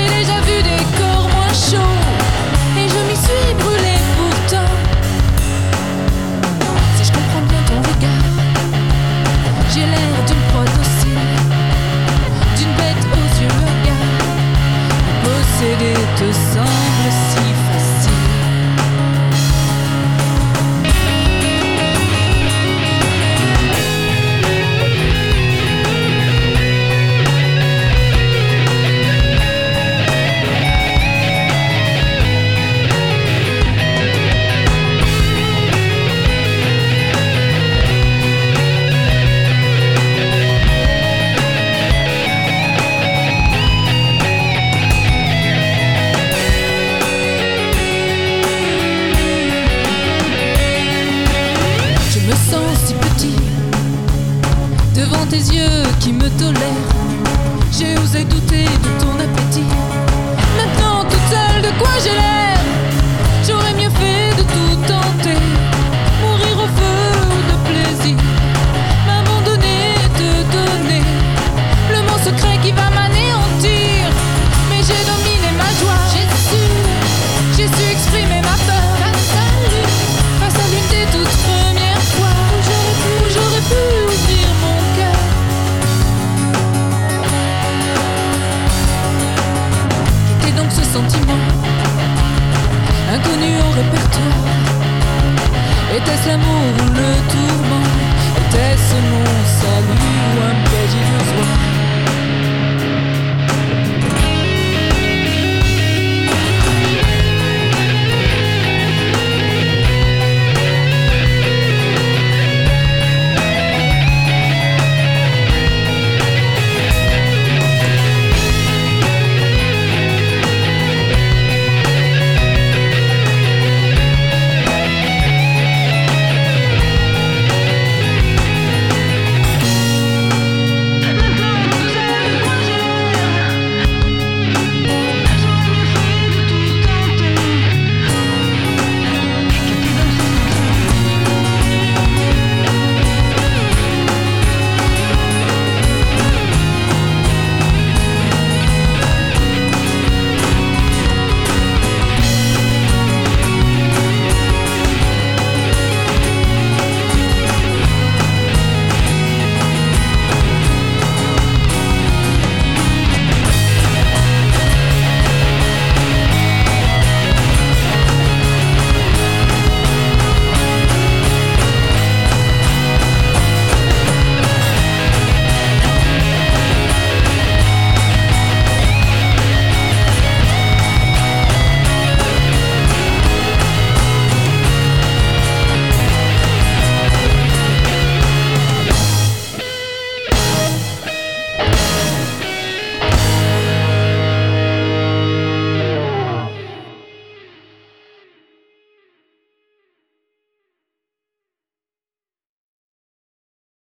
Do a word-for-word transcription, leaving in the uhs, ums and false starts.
J'ai déjà vu des corps moins chauds et je m'y suis brûlée pourtant. Si je comprends bien ton regard, j'ai l'air d'une proie docile, d'une bête aux yeux regards. Posséder te semble si facile. Si petit, devant tes yeux qui me tolèrent, j'ai osé douter de ton appétit. Maintenant toute seule, de quoi j'ai l'air? J'aurais mieux fait de tout tenter, mourir au feu de plaisir, m'abandonner, te donner le mot secret qui va m'anéantir. Mais j'ai dominé ma joie, j'ai su, j'ai su exprimer ma peur face à l'une, face à l'une des toutes premières fois où j'aurais pu, où j'aurais pu ouvrir mon cœur. Qu'était donc ce sentiment inconnu en répertoire? Était-ce l'amour ou le tourment? Était-ce mon salut ou un piège illusoire?